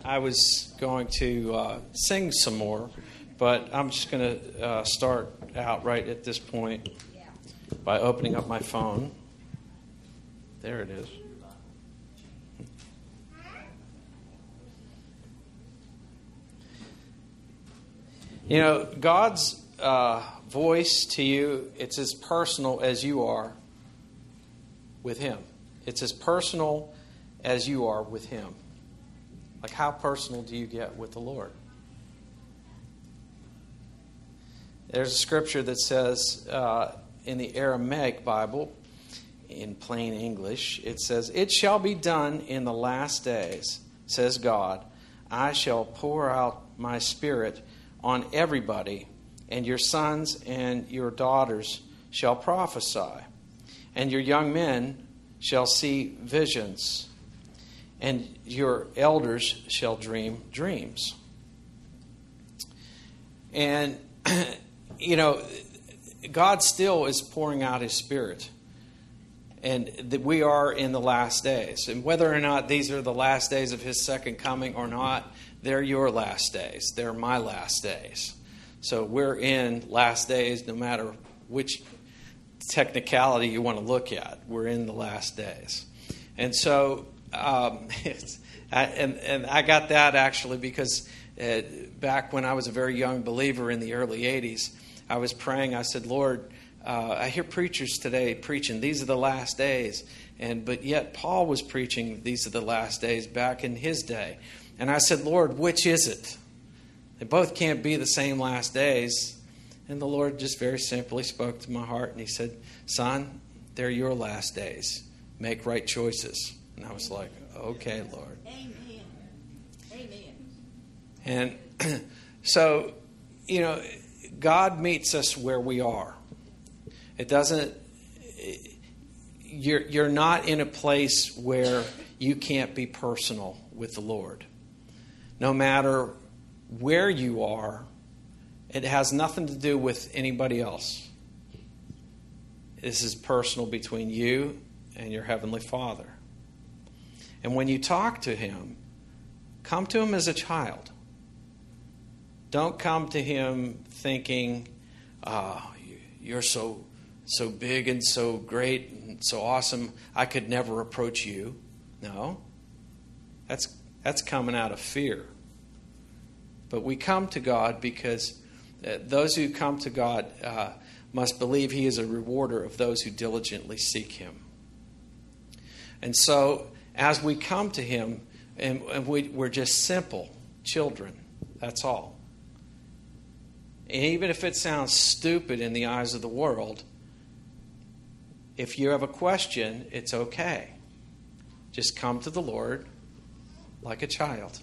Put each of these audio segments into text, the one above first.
I was going to sing some more, but I'm just going to start out right at this point by opening up my phone. There it is. You know, God's voice to you, it's as personal as you are with Him. It's as personal as you are with Him. Like, how personal do you get with the Lord? There's a scripture that says in the Aramaic Bible, in plain English, it says, "It shall be done in the last days, says God, I shall pour out my Spirit on everybody, and your sons and your daughters shall prophesy, and your young men shall see visions, and your elders shall dream dreams." And, you know, God still is pouring out His Spirit. And that we are in the last days. And whether or not these are the last days of His second coming or not, they're your last days. They're my last days. So we're in last days no matter which technicality you want to look at. We're in the last days. And so I got that actually because back when I was a very young believer in the early 80s, I was praying. I said, Lord, I hear preachers today preaching, these are the last days. But yet Paul was preaching, these are the last days back in his day. And I said, Lord, which is it? They both can't be the same last days. And the Lord just very simply spoke to my heart and He said, son, they're your last days. Make right choices. And I was like, okay, Lord. Amen. Amen. And so, you know, God meets us where we are. It doesn't, you're not in a place where you can't be personal with the Lord. No matter where you are, it has nothing to do with anybody else. This is personal between you and your Heavenly Father. And when you talk to Him, come to Him as a child. Don't come to Him thinking, you're so big and so great and so awesome, I could never approach you. No. That's coming out of fear. But we come to God because those who come to God must believe He is a rewarder of those who diligently seek Him. And so, as we come to Him, and we're just simple children, that's all. And even if it sounds stupid in the eyes of the world, if you have a question, it's okay. Just come to the Lord like a child.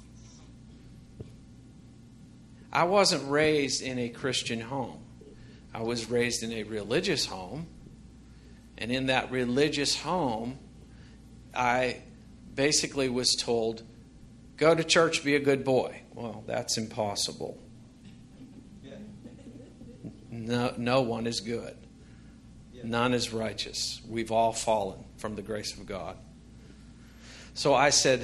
I wasn't raised in a Christian home. I was raised in a religious home. And in that religious home, I basically was told, go to church, be a good boy. Well, that's impossible. No one is good. None is righteous. We've all fallen from the grace of God. So I said,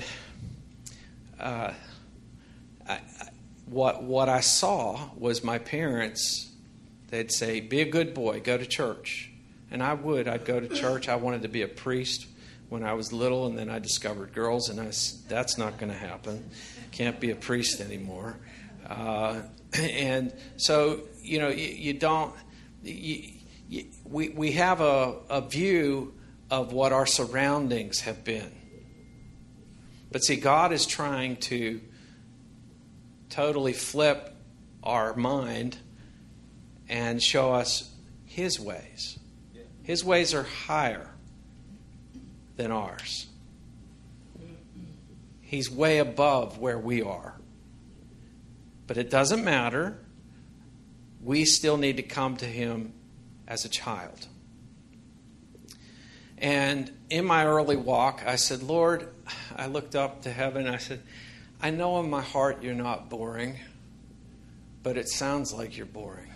what I saw was my parents, they'd say, be a good boy, go to church. And I'd go to church. I wanted to be a priest when I was little, and then I discovered girls, and that's not going to happen. Can't be a priest anymore. And so, you know, you don't... We have a view of what our surroundings have been. But see, God is trying to totally flip our mind and show us His ways. His ways are higher than ours. He's way above where we are. But it doesn't matter. We still need to come to Him as a child. And in my early walk, I said, Lord, I looked up to heaven. I said, I know in my heart you're not boring, but it sounds like you're boring.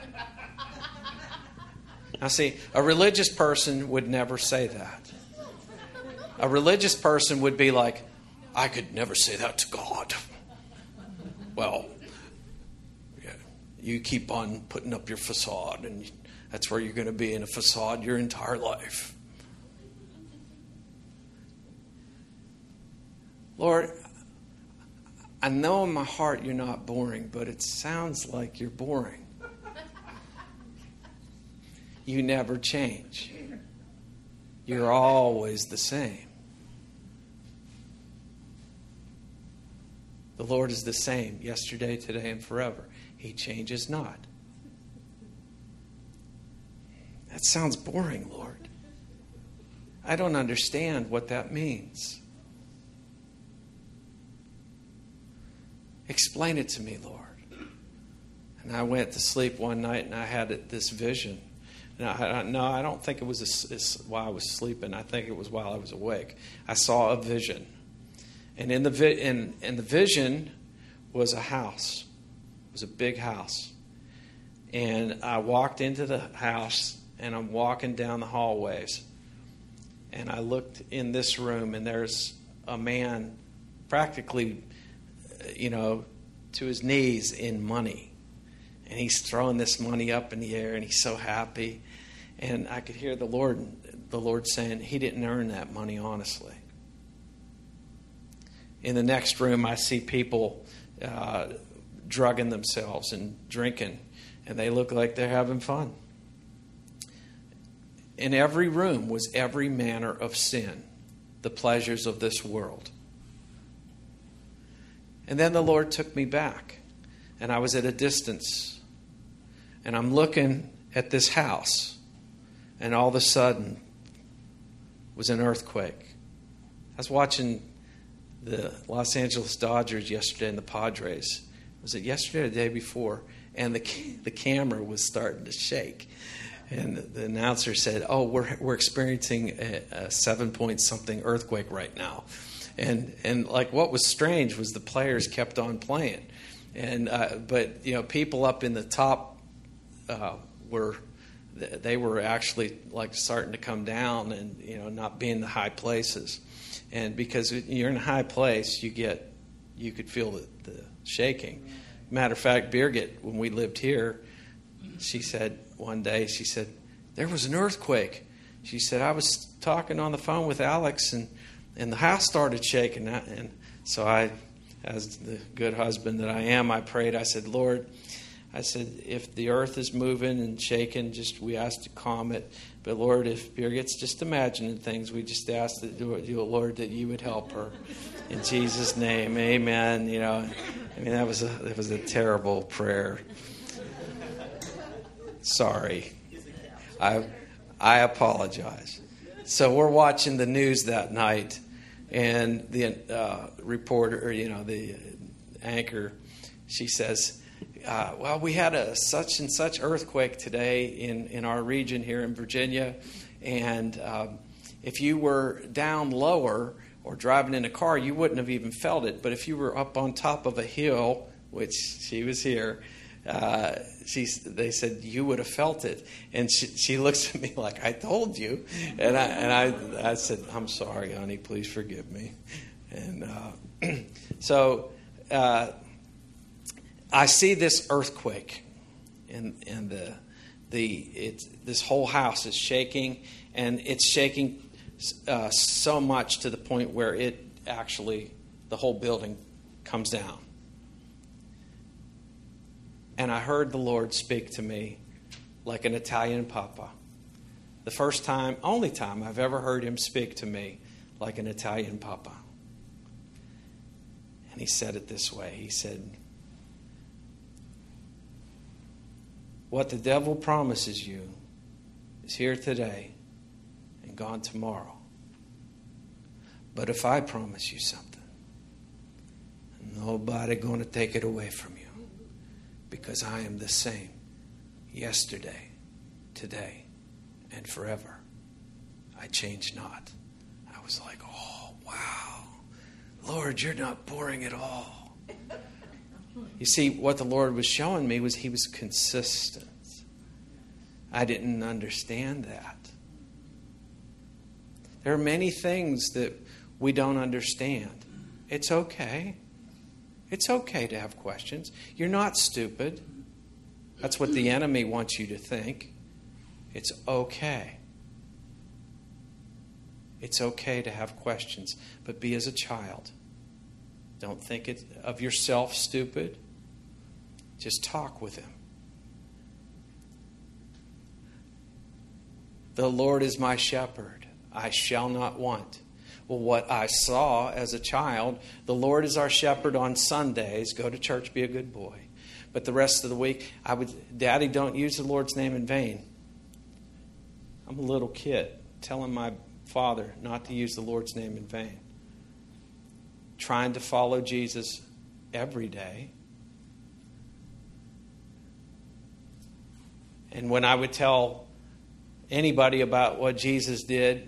Now see, a religious person would never say that. A religious person would be like, I could never say that to God. Well, yeah, you keep on putting up your facade, and that's where you're going to be, in a facade your entire life. Lord, I know in my heart you're not boring, but it sounds like you're boring. You never change. You're always the same. The Lord is the same yesterday, today, and forever. He changes not. That sounds boring, Lord. I don't understand what that means. Explain it to me, Lord. And I went to sleep one night and I had this vision. No, I don't think it was while I was sleeping. I think it was while I was awake. I saw a vision. And in the vision was a house. It was a big house. And I walked into the house, and I'm walking down the hallways. And I looked in this room, and there's a man practically, to his knees in money. And he's throwing this money up in the air, and he's so happy. And I could hear the Lord saying, he didn't earn that money honestly. In the next room, I see people drugging themselves and drinking, and they look like they're having fun. In every room was every manner of sin, the pleasures of this world. And then the Lord took me back, and I was at a distance, and I'm looking at this house, and all of a sudden was an earthquake. I was watching the Los Angeles Dodgers yesterday and the Padres. Was it yesterday or the day before? And the camera was starting to shake. And the announcer said, we're experiencing a 7-point-something earthquake right now. And like what was strange was the players kept on playing. And but people up in the top were actually like starting to come down and not be in the high places. And because you're in a high place, you could feel the shaking. Matter of fact, Birgit, when we lived here, she said one day, there was an earthquake. She said, I was talking on the phone with Alex, and the house started shaking. And so I, as the good husband that I am, I prayed. I said, Lord, if the earth is moving and shaking, we ask to calm it. But Lord, if Birgit's just imagining things, we just ask that, Lord, that you would help her. In Jesus' name, amen. That was a terrible prayer. Sorry. I apologize. So we're watching the news that night, and the reporter, the anchor, she says, we had a such and such earthquake today in our region here in Virginia, and if you were down lower or driving in a car, you wouldn't have even felt it. But if you were up on top of a hill, which she was here, they said you would have felt it. And she looks at me like, I told you. And I said, I'm sorry, honey, please forgive me. And so I see this earthquake, and this whole house is shaking, and it's shaking so much to the point where the whole building comes down. And I heard the Lord speak to me like an Italian papa. The first time, only time I've ever heard him speak to me like an Italian papa. And he said it this way. He said, what the devil promises you is here today and gone tomorrow. But if I promise you something, nobody going to take it away from you. Because I am the same yesterday, today, and forever. I change not. I was like, oh, wow. Lord, you're not boring at all. You see, what the Lord was showing me was he was consistent. I didn't understand that. There are many things that we don't understand It's okay. It's okay to have questions. You're not stupid. That's what the enemy wants you to think. It's okay. It's okay to have questions, but be as a child. Don't think of yourself stupid. Just talk with him. The Lord is my shepherd. I shall not want. Well, what I saw as a child, the Lord is our shepherd on Sundays. Go to church, be a good boy. But the rest of the week, Daddy, don't use the Lord's name in vain. I'm a little kid telling my father not to use the Lord's name in vain. Trying to follow Jesus every day. And when I would tell anybody about what Jesus did,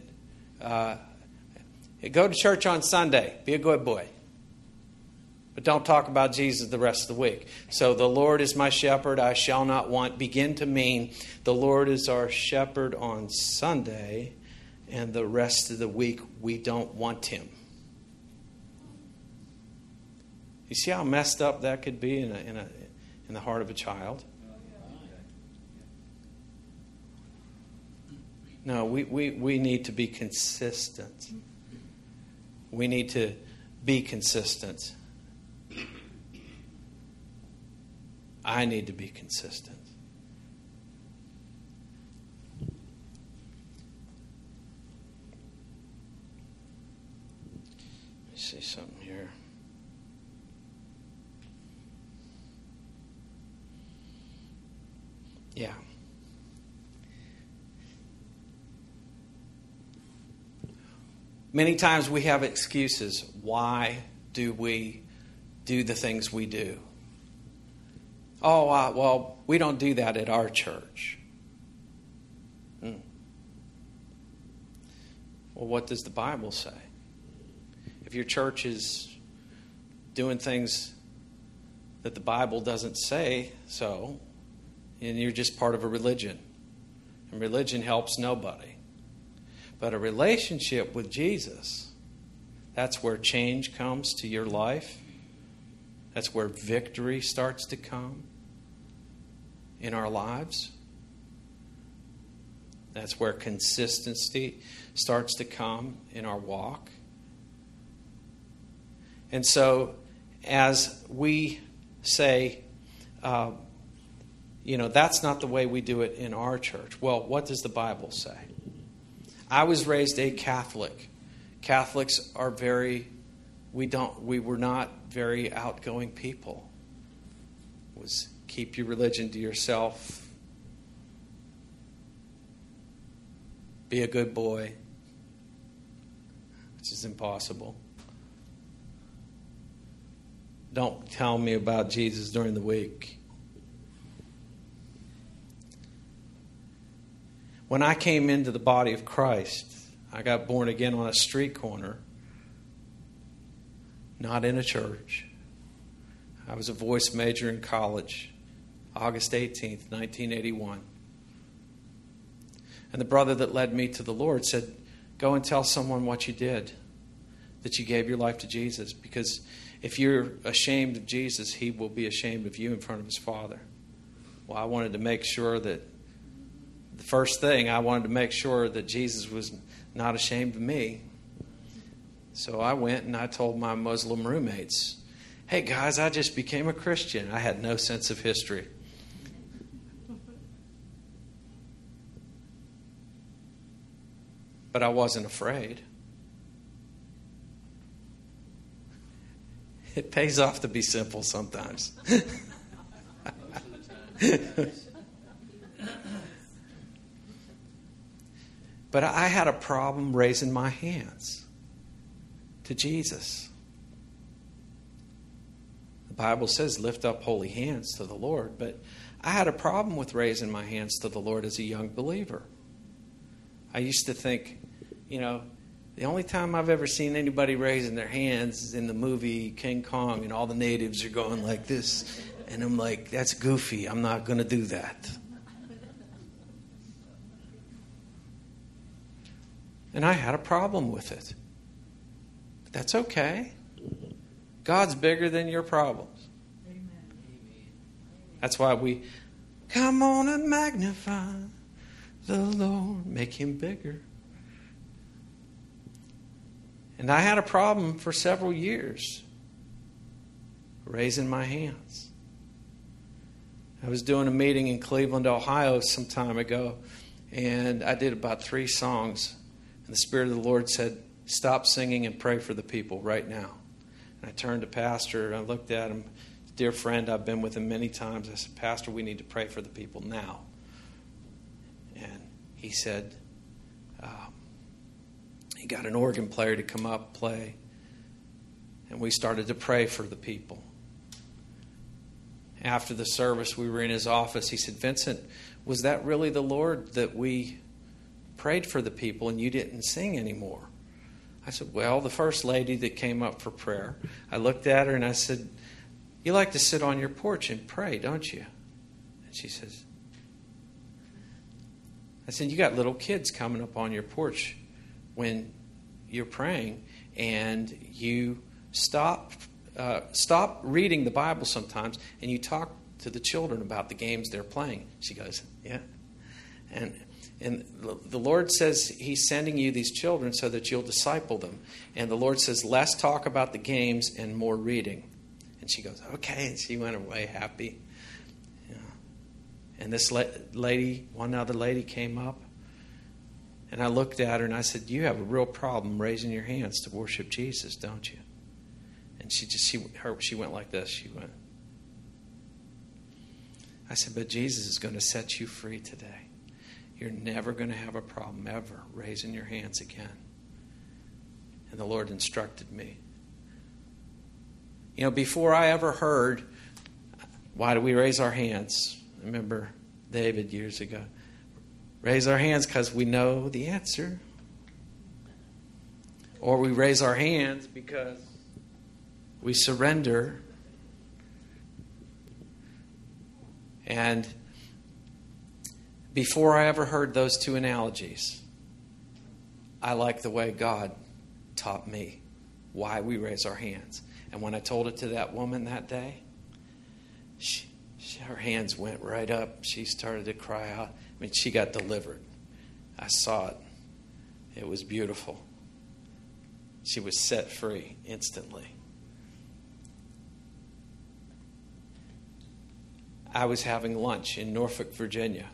go to church on Sunday, be a good boy. But don't talk about Jesus the rest of the week. So the Lord is my shepherd, I shall not want. Begin to mean the Lord is our shepherd on Sunday, and the rest of the week we don't want him. You see how messed up that could be in the heart of a child? No, we need to be consistent. We need to be consistent. I need to be consistent. Let me see something here. Yeah. Many times we have excuses. Why do we do the things we do? Oh, well, we don't do that at our church. Well, what does the Bible say? If your church is doing things that the Bible doesn't say so, and you're just part of a religion. And religion helps nobody. But a relationship with Jesus, that's where change comes to your life. That's where victory starts to come in our lives. That's where consistency starts to come in our walk. And so, as we say, that's not the way we do it in our church. Well, what does the Bible say? I was raised a Catholic. Catholics are we were not very outgoing people. It was keep your religion to yourself. Be a good boy, which is impossible. Don't tell me about Jesus during the week. When I came into the body of Christ, I got born again on a street corner, not in a church. I was a voice major in college, August 18th, 1981. And the brother that led me to the Lord said, go and tell someone what you did, that you gave your life to Jesus. Because if you're ashamed of Jesus, he will be ashamed of you in front of his Father. Well, I wanted to make sure that I wanted to make sure that Jesus was not ashamed of me. So I went and I told my Muslim roommates, hey guys, I just became a Christian. I had no sense of history. But I wasn't afraid. It pays off to be simple sometimes. But I had a problem raising my hands to Jesus. The Bible says lift up holy hands to the Lord, but I had a problem with raising my hands to the Lord as a young believer. I used to think, the only time I've ever seen anybody raising their hands is in the movie King Kong, and all the natives are going like this. And I'm like, that's goofy. I'm not going to do that. And I had a problem with it. But that's okay. God's bigger than your problems. That's why we come on and magnify the Lord, make him bigger. And I had a problem for several years raising my hands. I was doing a meeting in Cleveland, Ohio some time ago, and I did about 3 songs. And the Spirit of the Lord said, stop singing and pray for the people right now. And I turned to Pastor, and I looked at him. Dear friend, I've been with him many times. I said, Pastor, we need to pray for the people now. And he said, he got an organ player to come up, play. And we started to pray for the people. After the service, we were in his office. He said, Vincent, was that really the Lord that we prayed for the people and you didn't sing anymore? I said, well, the first lady that came up for prayer, I looked at her and I said, you like to sit on your porch and pray, don't you? And she says, I said, you got little kids coming up on your porch when you're praying, and you stop reading the Bible sometimes, and you talk to the children about the games they're playing. She goes, yeah. And the Lord says he's sending you these children so that you'll disciple them. And the Lord says, less talk about the games and more reading. And she goes, okay. And she went away happy. Yeah. And this lady, one other lady came up. And I looked at her and I said, you have a real problem raising your hands to worship Jesus, don't you? And she went like this. She went. I said, but Jesus is going to set you free today. You're never going to have a problem ever raising your hands again. And the Lord instructed me. You know, before I ever heard, why do we raise our hands? I remember David years ago. Raise our hands because we know the answer. Or we raise our hands because we surrender. And before I ever heard those 2 analogies, I like the way God taught me why we raise our hands. And when I told it to that woman that day, her hands went right up. She started to cry out. I mean, she got delivered. I saw it. It was beautiful. She was set free instantly. I was having lunch in Norfolk, Virginia,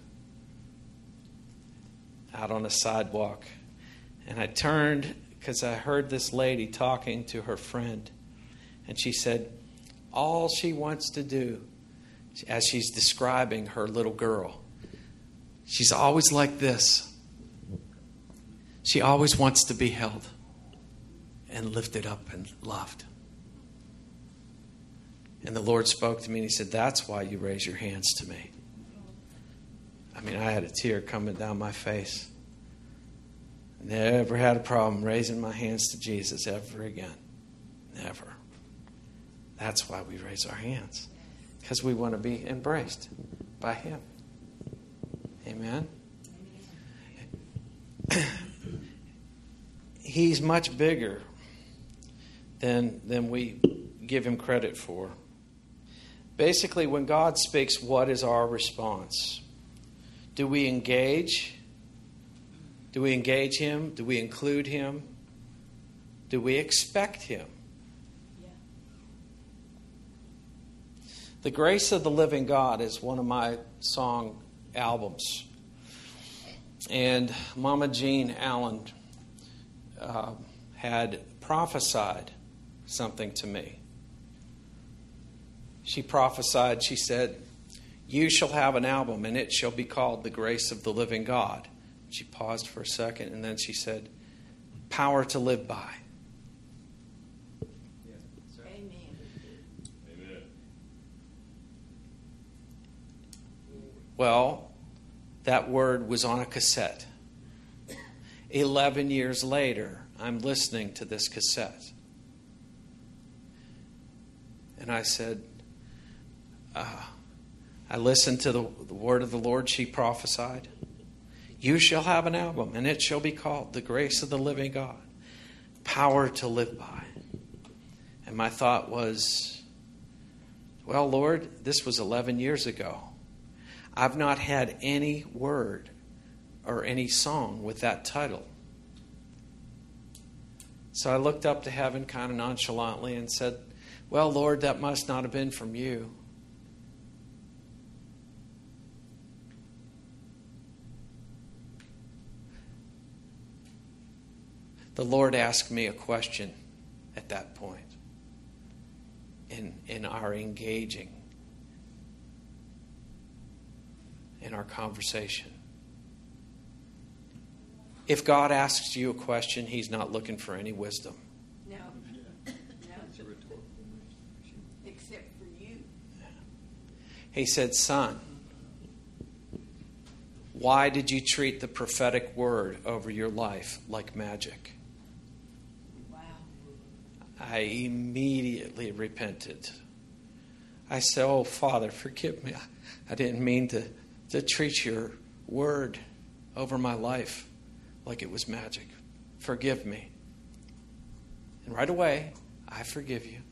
out on a sidewalk. And I turned because I heard this lady talking to her friend. And she said, all she wants to do, as she's describing her little girl, she's always like this. She always wants to be held and lifted up and loved. And the Lord spoke to me and he said, that's why you raise your hands to me. I mean, I had a tear coming down my face. Never had a problem raising my hands to Jesus ever again. Never. That's why we raise our hands. Because we want to be embraced by him. Amen. He's much bigger than we give him credit for. Basically, when God speaks, what is our response? Do we engage? Do we engage him? Do we include him? Do we expect him? The Grace of the Living God is one of my song albums. And Mama Jean Allen had prophesied something to me. She prophesied, she said, you shall have an album and it shall be called The Grace of the Living God. She paused for a second and then she said, Power to Live By. Well, that word was on a cassette. 11 years later, I'm listening to this cassette. And I said, I listened to the word of the Lord. She prophesied. You shall have an album, and it shall be called The Grace of the Living God. Power to Live By. And my thought was, well, Lord, this was 11 years ago. I've not had any word or any song with that title. So I looked up to heaven kind of nonchalantly and said, well, Lord, that must not have been from you. The Lord asked me a question at that point in our engaging, in our conversation. If God asks you a question, He's not looking for any wisdom. No. Except for you. He said, son, why did you treat the prophetic word over your life like magic? Wow. I immediately repented. I said, oh, Father, forgive me. I didn't mean to treat your word over my life like it was magic. Forgive me. And right away, I forgive you.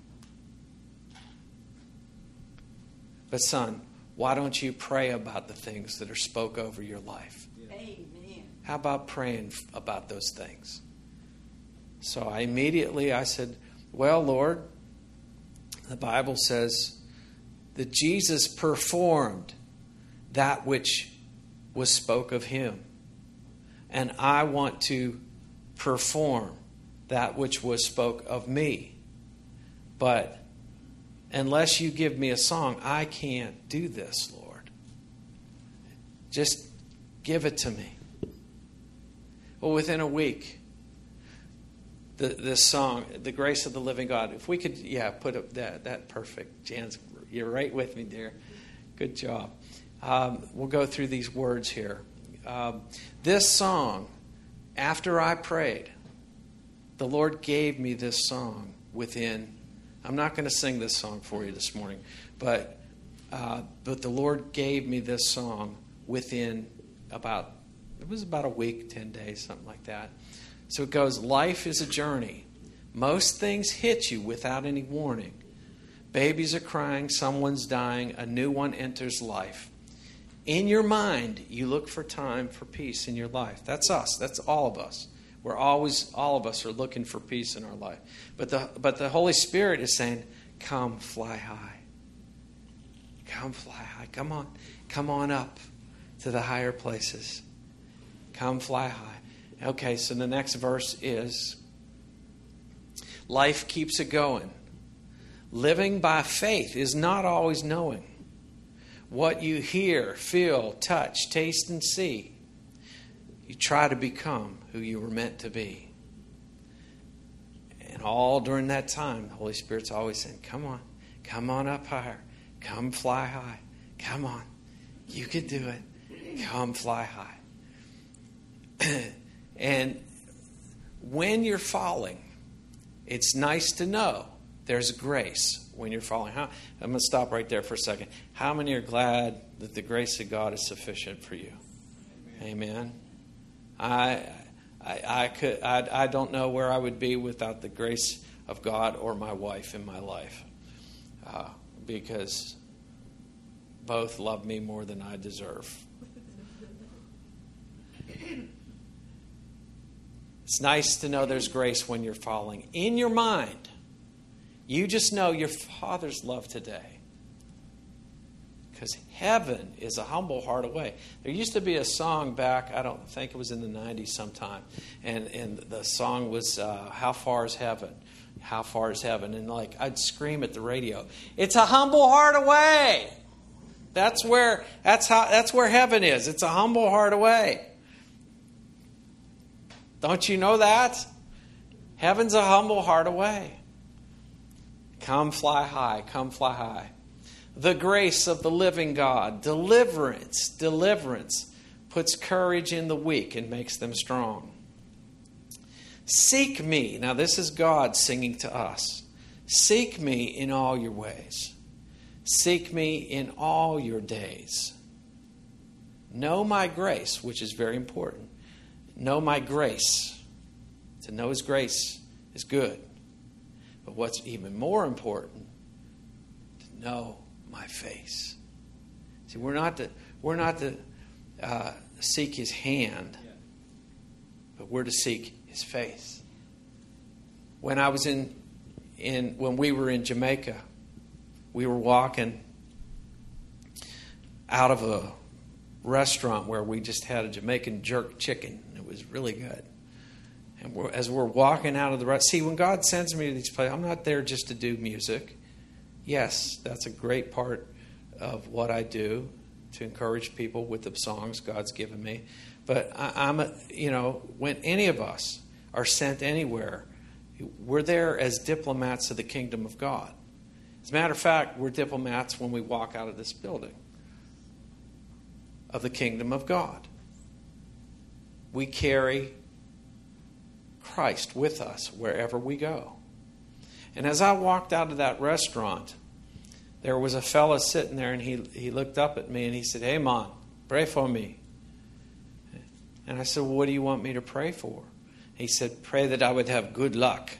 But son, why don't you pray about the things that are spoke over your life? Amen. How about praying about those things? So I said, well, Lord, the Bible says that Jesus performed that which was spoke of Him. And I want to perform that which was spoke of me. But unless you give me a song, I can't do this, Lord. Just give it to me. Well, within a week, this song, The Grace of the Living God, if we could, put up that perfect. Jan's, you're right with me, dear. Good job. We'll go through these words here. This song, after I prayed, the Lord gave me this song within. I'm not going to sing this song for you this morning, but the Lord gave me this song within about a week, 10 days, something like that. So it goes, life is a journey. Most things hit you without any warning. Babies are crying, someone's dying, a new one enters life. In your mind, you look for time for peace in your life. That's us. That's all of us. All of us are looking for peace in our life. But the Holy Spirit is saying, come fly high. Come fly high. Come on. Come on up to the higher places. Come fly high. Okay, so the next verse is, life keeps it going. Living by faith is not always knowing. What you hear, feel, touch, taste, and see, you try to become who you were meant to be. And all during that time, the Holy Spirit's always saying, come on up higher. Come fly high. Come on. You can do it. Come fly high. And when you're falling, it's nice to know there's grace when you're falling. I'm going to stop right there for a second. How many are glad that the grace of God is sufficient for you? Amen. I don't know where I would be without the grace of God or my wife in my life, because both love me more than I deserve. It's nice to know there's grace when you're falling. In your mind, you just know your Father's love today. Because heaven is a humble heart away. There used to be a song back, I don't think it was in the 90s sometime, and the song was, How Far is Heaven? How far is heaven? And I'd scream at the radio, it's a humble heart away. That's where heaven is. It's a humble heart away. Don't you know that? Heaven's a humble heart away. Come fly high, come fly high. The grace of the living God, deliverance puts courage in the weak and makes them strong. Seek me. Now this is God singing to us. Seek me in all your ways. Seek me in all your days. Know my grace, which is very important. Know my grace. To know His grace is good. But what's even more important, to know my face. See, we're not to seek his hand, but we're to seek his face. When I was when we were in Jamaica, we were walking out of a restaurant where we just had a Jamaican jerk chicken. It was really good. And as we're walking out of the restaurant, see, when God sends me to these places, I'm not there just to do music. Yes, that's a great part of what I do, to encourage people with the songs God's given me. But when any of us are sent anywhere, we're there as diplomats of the kingdom of God. As a matter of fact, we're diplomats when we walk out of this building of the kingdom of God. We carry Christ with us wherever we go. And as I walked out of that restaurant, there was a fella sitting there, and he looked up at me and he said, "Hey, man, pray for me." And I said, "Well, what do you want me to pray for?" He said, "Pray that I would have good luck."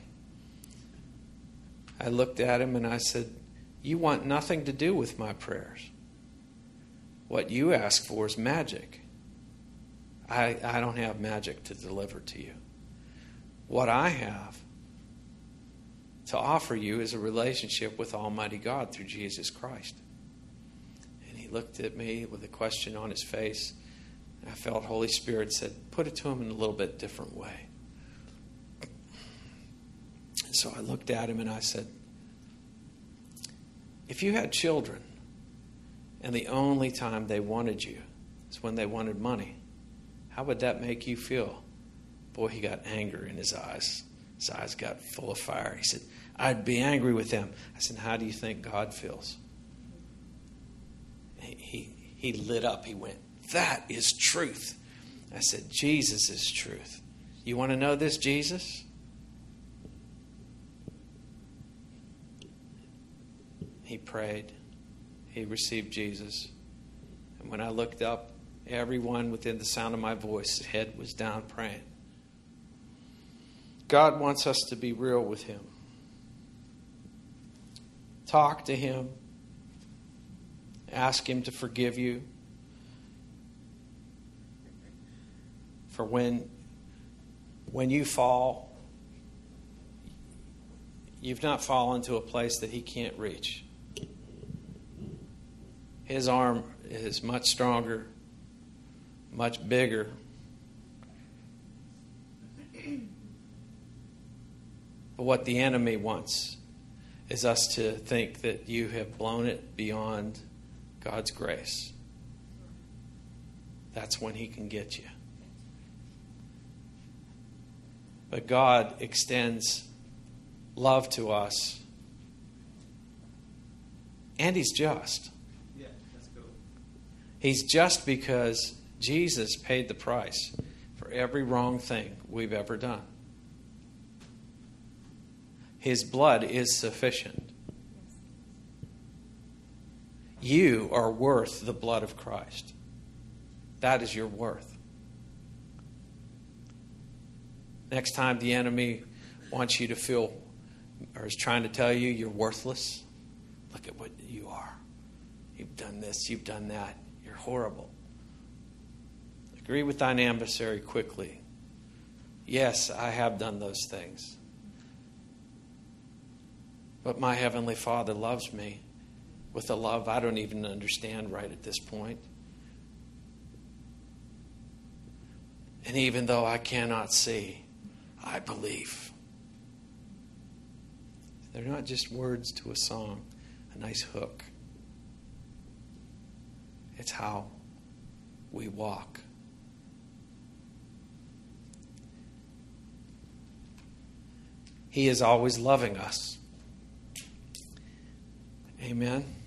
I looked at him and I said, "You want nothing to do with my prayers. What you ask for is magic. I don't have magic to deliver to you. What I have to offer you is a relationship with Almighty God through Jesus Christ." And he looked at me with a question on his face. I felt Holy Spirit said, "Put it to him in a little bit different way." And so I looked at him and I said, "If you had children and the only time they wanted you is when they wanted money, how would that make you feel?" Boy, he got anger in his eyes. His eyes got full of fire. He said, "I'd be angry with them." I said, "How do you think God feels?" He lit up. He went, "That is truth." I said, "Jesus is truth. You want to know this Jesus?" He prayed. He received Jesus. And when I looked up, everyone within the sound of my voice, head was down praying. God wants us to be real with him. Talk to him. Ask him to forgive you. For when you fall, you've not fallen to a place that he can't reach. His arm is much stronger, much bigger. But what the enemy wants is us to think that you have blown it beyond God's grace. That's when he can get you. But God extends love to us. And he's just. Yeah, that's cool. He's just because Jesus paid the price for every wrong thing we've ever done. His blood is sufficient. You are worth the blood of Christ. That is your worth. Next time the enemy wants you to feel, or is trying to tell you you're worthless, look at what you are. You've done this, you've done that. You're horrible. Agree with thine adversary quickly. Yes, I have done those things. But my Heavenly Father loves me with a love I don't even understand right at this point. And even though I cannot see, I believe. They're not just words to a song, a nice hook. It's how we walk. He is always loving us. Amen.